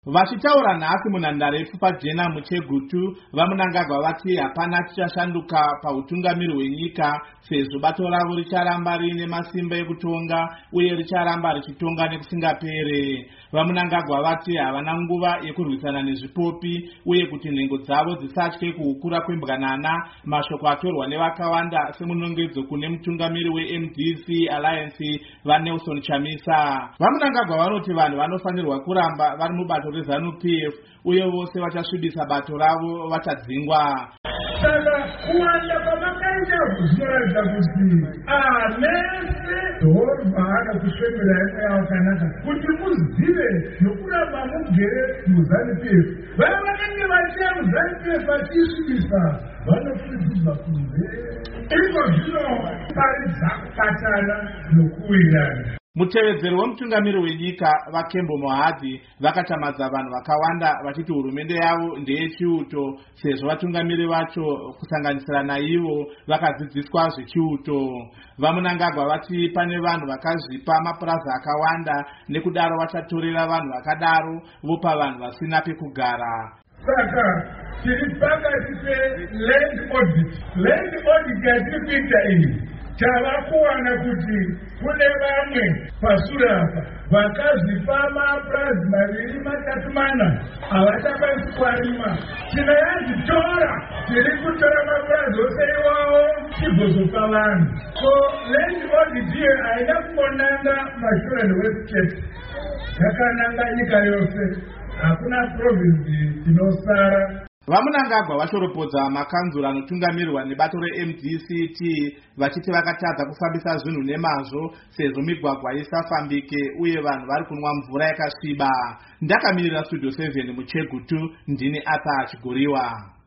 Vachitaura nhasi munhandare yePfupfa Jena muChegutu, vaMunangagwa vati hapana chichashanduka pautungamiri hwenyika sezvo bato ravo richaramba riine masimba ekutonga uye richaramba richitonga nekusingapere. VaMunangagwa vati havana nguva yekurwisana nezvipopi uye kuti nhengo dzavo dzisatye kuhukura kwembwanana, mashoko atorwa nevakawanda semunongedzo kune mutungamiri weMDC Alliance vaNelson Chamisa. VaMunangagwa vanoti vanhu vanofanirwa kuramba vari mubato reZANU-PF uye vose vachasvibisa bato ravo vachadzingwa. Saka kuwanda kwamakaita zvinoratidza kuti amese Jehovha akakusvemera nyaya yakanaka kuti muzive nokuramba mugere muZANU-PF. Vaya vanenge vachiya muZANU-PF vachisvibisa vanofudzidzwa kunze. Izvo zvinoparidza kubatana nokuwirirana. Mutevedzeri wemutungamiri wenyika vaKembo Mohadzi vakachamadza vanhu vakawanda vachiti hurumende yavo ndeyechiuto sezvo vatungamiri vacho kusanganisira naivo vakadzidziswa zvechiuto. VaMunangagwa vati pane vanhu vakazvipa mapurazi akawanda nekudaro vachatorera vanhu vakadaro vopa vanhu vasina pekugara. Saka tiri pakati peland audit yatiri kuita iyi tava kuwana kuti kune vamwe pashure apa vakazvipa mapurazi maviri matatu mana havachakwanisi kuarima. Tinoyadzitora tiri kutora mapurazi ose iwawo tigozopa vanhu. So land audit iyo haina kumbonanga mashure neWest Cape, yakananga nyika yose, hakuna province inosara. VaMunangagwa vashoropodza makanzuro anotungamirwa nebato reMDCT vachiti vakatadza kufambisa zvinhu nemazvo sezvo migwagwa isafambike uye vanhu vari kunwa mvura yakasviba. Ndakamirira Studio 7 muChegutu, ndini Arthur Chigoriwa.